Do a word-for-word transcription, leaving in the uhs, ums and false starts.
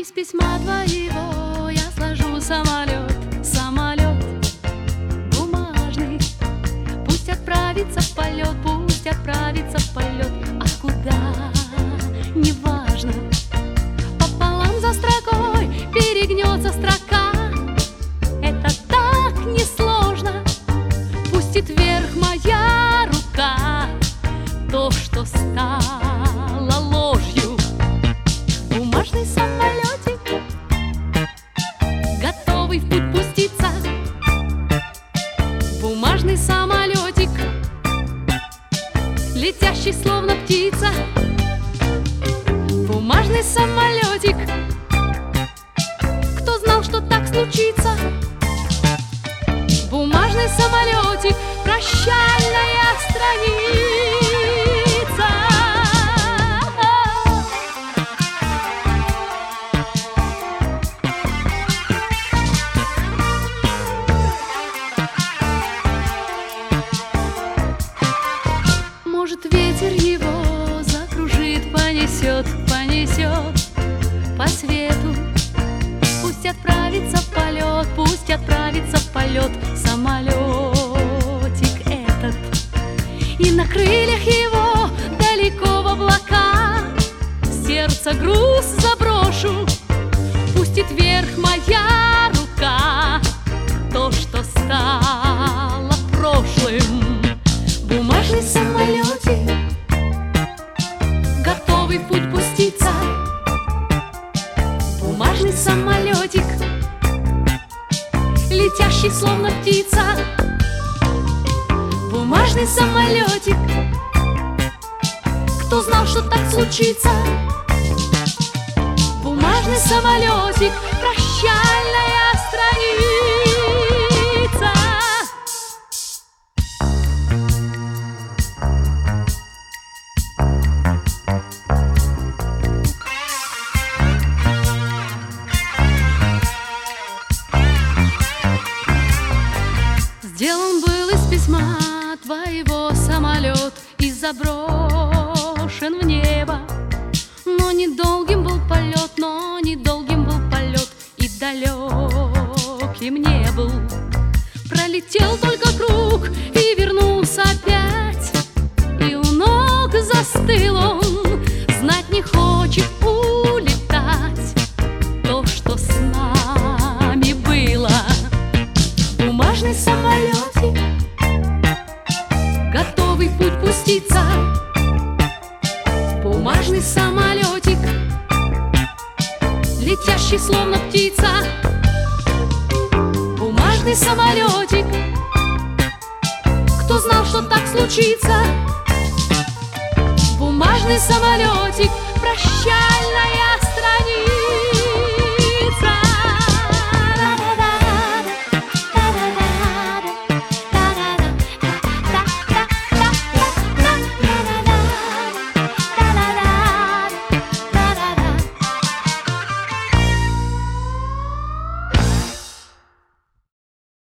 из письма твоего я сложу самолет, самолет бумажный. Пусть отправится в полет, пусть отправится в полет. А куда, неважно. Пополам за строкой перегнется строка. Это так несложно. Пустит вверх моя рука то, что стало ложью. Бумажный самолетик, готовый в путь пуститься. Бумажный самолетик, летящий словно птица. Бумажный самолетик, кто знал, что так случится? Бумажный самолетик, прощальная страница. Может, ветер его закружит, понесет, понесет по свету. Пусть отправится в полет, пусть отправится в полет самолетик этот. И на крыльях его далеко в облака сердце груз заброшу. Пустит вверх моя рука то, что стало прошлым. Бумажный самолетик, готовый в путь пуститься. Бумажный самолетик, летящий словно птица. Бумажный самолетик, кто знал, что так случится? Бумажный самолетик, прощальная страница. Сделан был из письма твоего самолет и заброшен в небо. Но недолгим был полет, но недолгим был полет, и далеким не был. Пролетел только круг и вернулся опять, и у ног застыл он, знать не хочет улетать. То, что с нами было. Бумажный самолетик, готовый в путь пуститься. Бумажный самолетик, летящий словно птица. Бумажный самолетик, кто знал, что так случится? Бумажный самолетик, прощай.